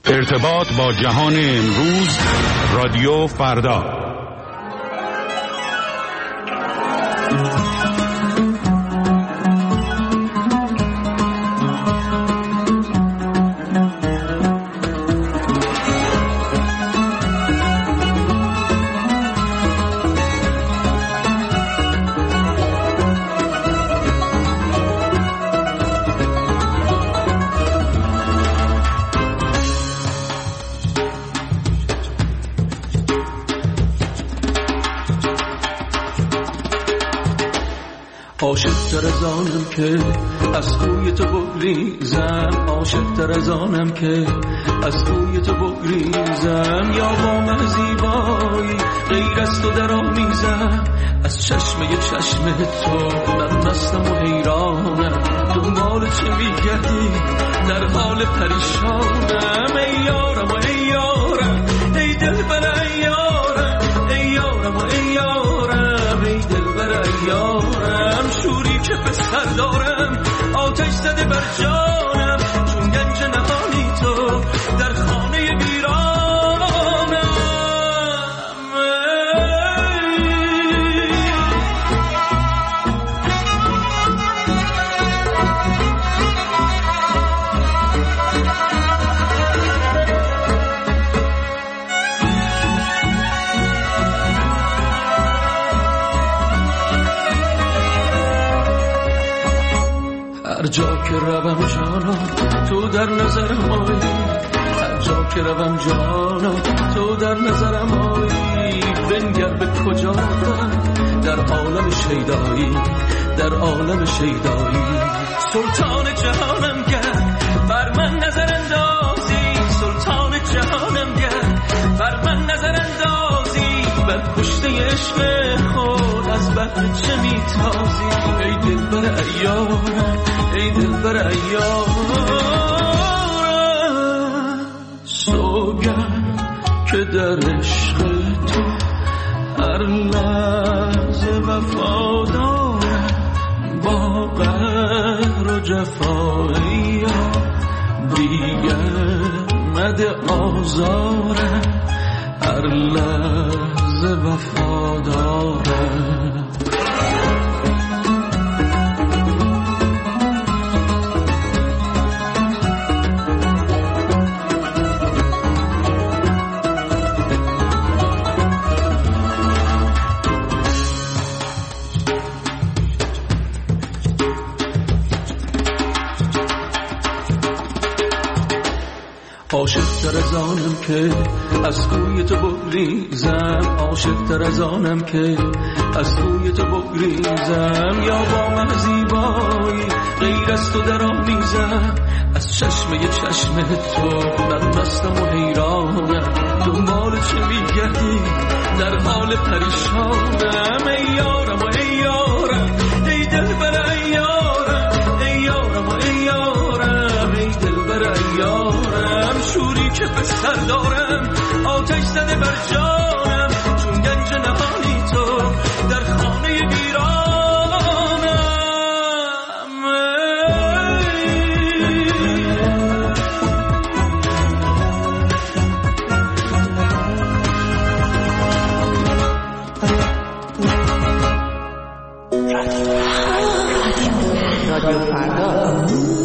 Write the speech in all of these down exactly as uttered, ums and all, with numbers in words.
ارتباط با جهان امروز، رادیو فردا. عاشق‌تر از آنم که از خوی تو بگریزم، عاشق‌تر از آنم که از خوی تو بگریزم، یا با من زیبایی غیر از تو در آمیزم، از چشمه چشم تو من مستم و حیرانم، دنبال چه میگردی در حال پریشانم، ای یارم و ای یارم ای دلبر ای یارم، ای یارم و ای یارم ای دلبر ای یارم، شوری که به سر دارم آتش زده بر جانم، چون گنج نهانی تو در خانه ویرانم. هر جا که روم جانا تو در نظرم آیی، هر جا که روم جانا تو در نظرم آیی، بنگر به کجا رفتم در عالم شیدایی، در عالم شیدایی، سلطان جهانم گرد بر من نظر اندازی، سلطان جهانم گرد بر من نظر اندازی، بر کشته عشق خود از بحر چه میتازی، ای دلبر ایارم ای دلبر ایارم، سوگند که در عشق تو هر لحظه وفادارم، با قهر و جفایی دیگر مده آزارم، هر لحظه وفادارم. عاشق‌تر از آنم که از خوی تو بگریزم، عاشق‌تر از آنم که از خوی تو بگریزم، یا با من زیبایی غیر از تو در آمیزم، از چشمه چشم تو من مستم و حیرانم، دنبال چه میگردی در حال پریشانم، ای یارم و ای یارم ای دلبر ای یارم، ای یارم و ای یارم ای دلبر ای یارم، شوری که به سر دارم آتش زده بر جانم، چون گنج نهانی تو در خانه ویرانم. رادیو فردا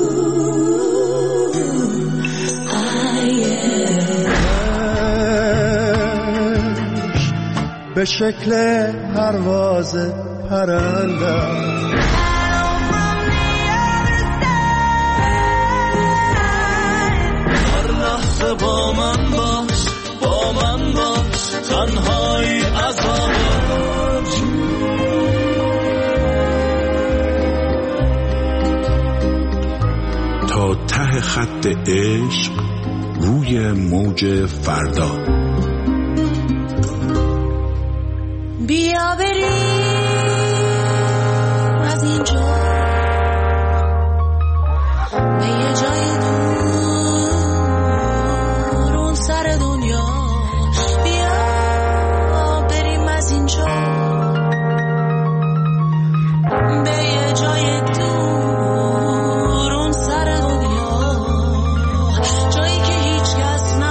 به شکل پرواز پرنده، هر لحظه با من باش با من باش، تنهایی عذاب تا ته خط عشق روی موج فردا. بیا بریم از اینجا به یه جای دور اون سر دنیا، بیا بریم از اینجا به یه جای دور اون سر دنیا، جایی که هیچ کس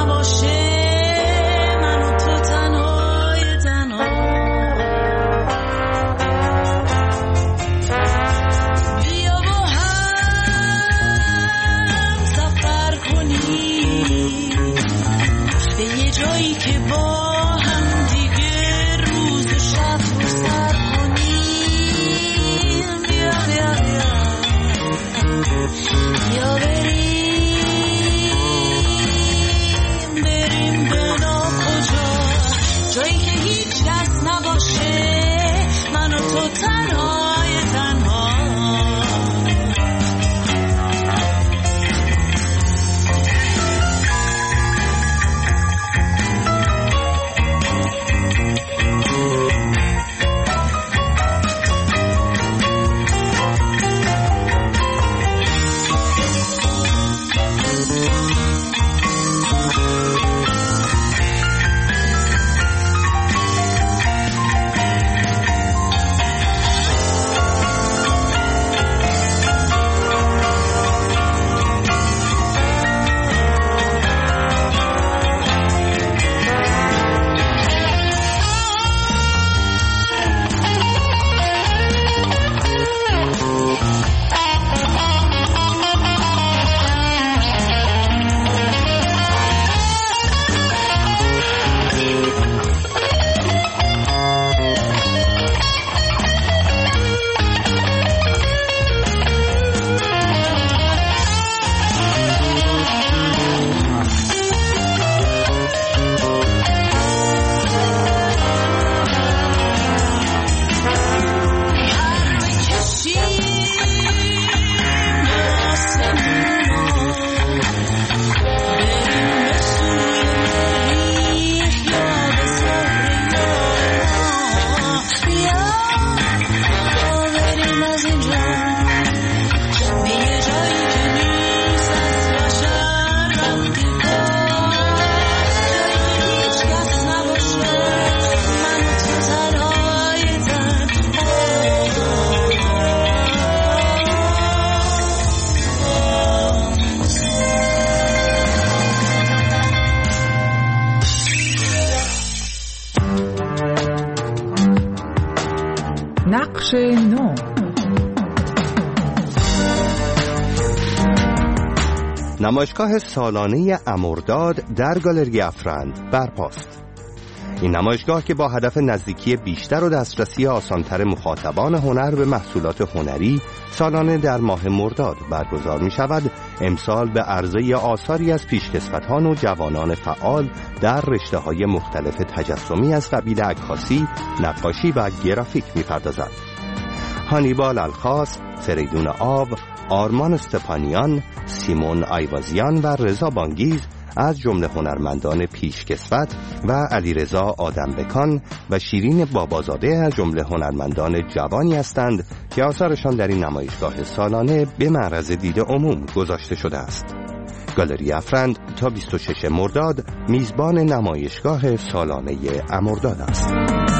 بخش نو. نمایشگاه سالانه امرداد در گالری افرند برپاست. این نمایشگاه که با هدف نزدیکی بیشتر و دسترسی آسانتر مخاطبان هنر به محصولات هنری سالانه در ماه مرداد برگزار می شود، امسال به عرضه آثاری از پیشکسوتان و جوانان فعال در رشته‌های مختلف تجسمی از قبیل عکاسی، نقاشی و گرافیک می پردازد. هانیبال الخاص، فریدون آب، آرمان استپانیان، سیمون آیوازیان و رضا بانگیز از جمله هنرمندان پیشکسوت و علیرضا آدمبکان و شیرین بابازاده از جمله هنرمندان جوانی هستند که آثارشان در این نمایشگاه سالانه به معرض دید عموم گذاشته شده است. گالری افرند تا بیست و ششم مرداد میزبان نمایشگاه سالانه امرداد است.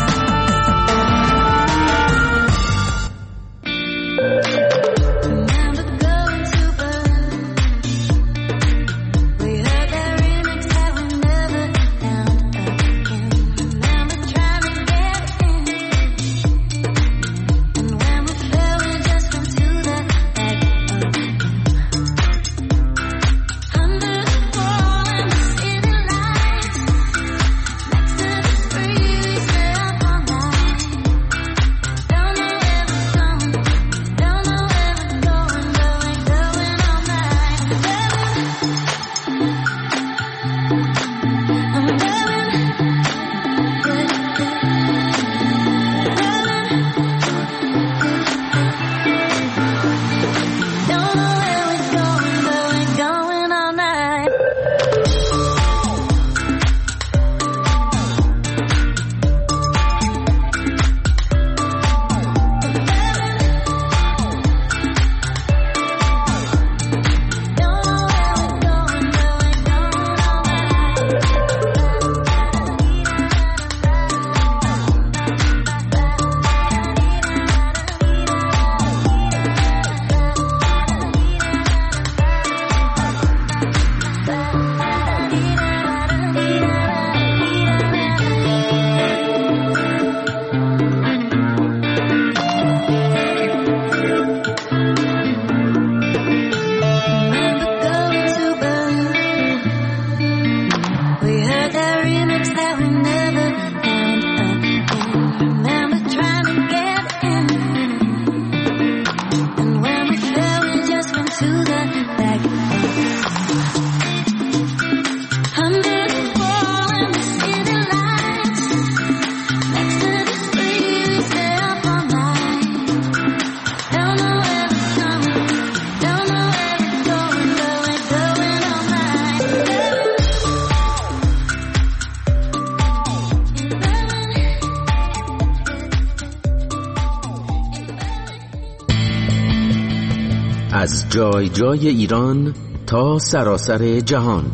از جای جای ایران تا سراسر جهان،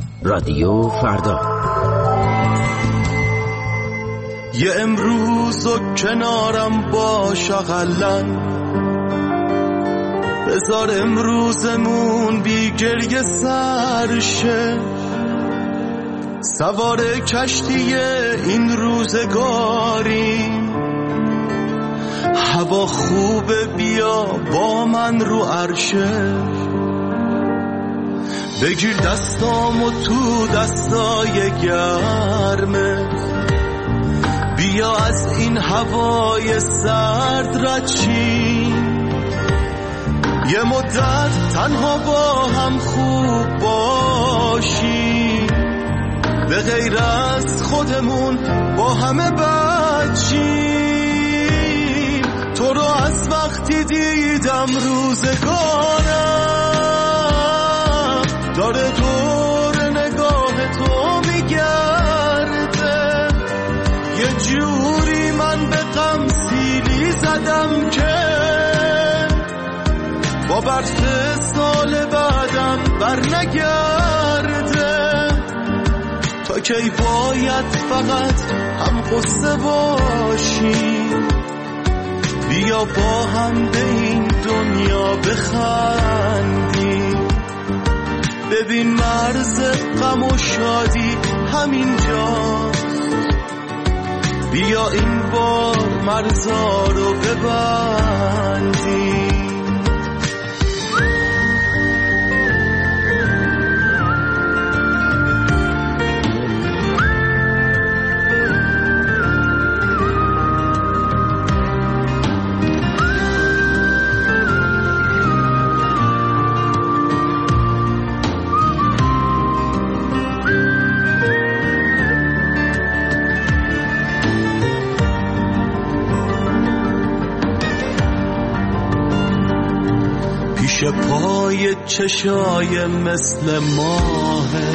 رادیو فردا. یه امروز و کنارم باش اقلن، بذار امروزمون بی گریه سرشه، سوار کشتی این روزگاری، هوا خوبه بیا با من رو عرشه، بگیر دستامو تو دستای گرمه، بیا از این هوای سرد رد شیم، یه مدت تنها با هم خوب باشیم، به غیر از خودمون با همه بد شیم. تو رو از وقتی دیدم روزگارم داره دور نگاه تو میگرده، یه جوری من به غم سیلی زدم که با برس سال بعدم بر نگرده، تا کی باید فقط هم قصه باشیم، بیا با هم به این دنیا بخندیم، ببین مرز غم و شادی همینجاست، بیا این بار مرزا رو ببندیم. پیش پای چشای مثل ماهه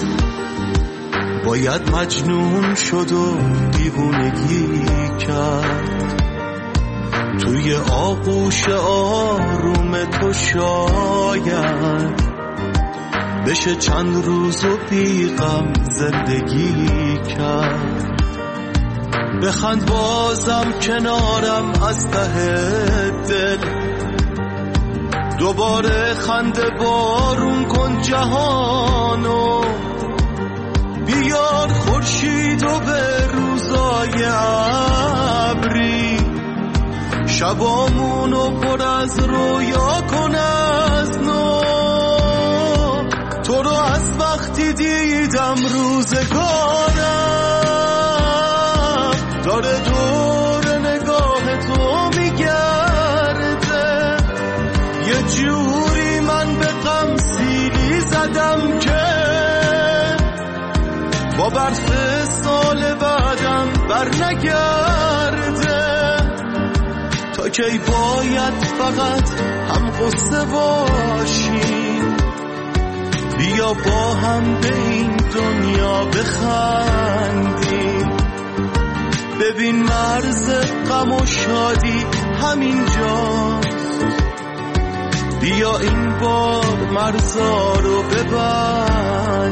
باید مجنون شد و دیوونگی کرد. توی آغوش آروم تو شاید بشه چند روز و بیغم زندگی کرد. بخند بازم کنارم از ته دل، دوباره خنده بارون کن جهانو. بیار خورشید و به روزای ابری شبامونو پر از رویا کن از نو. تو رو از وقتی دیدم روزگارم داره دور نگاه تو میگرده. یه جوری من به غم سیلی زدم که با برف سال بعدم بر نگرده. تا کی باید فقط هم قصه باشیم؟ بیا با هم به این دنیا بخندیم. ببین مرز غم و شادی همینجاست. بیا این بار مرزا رو ببند.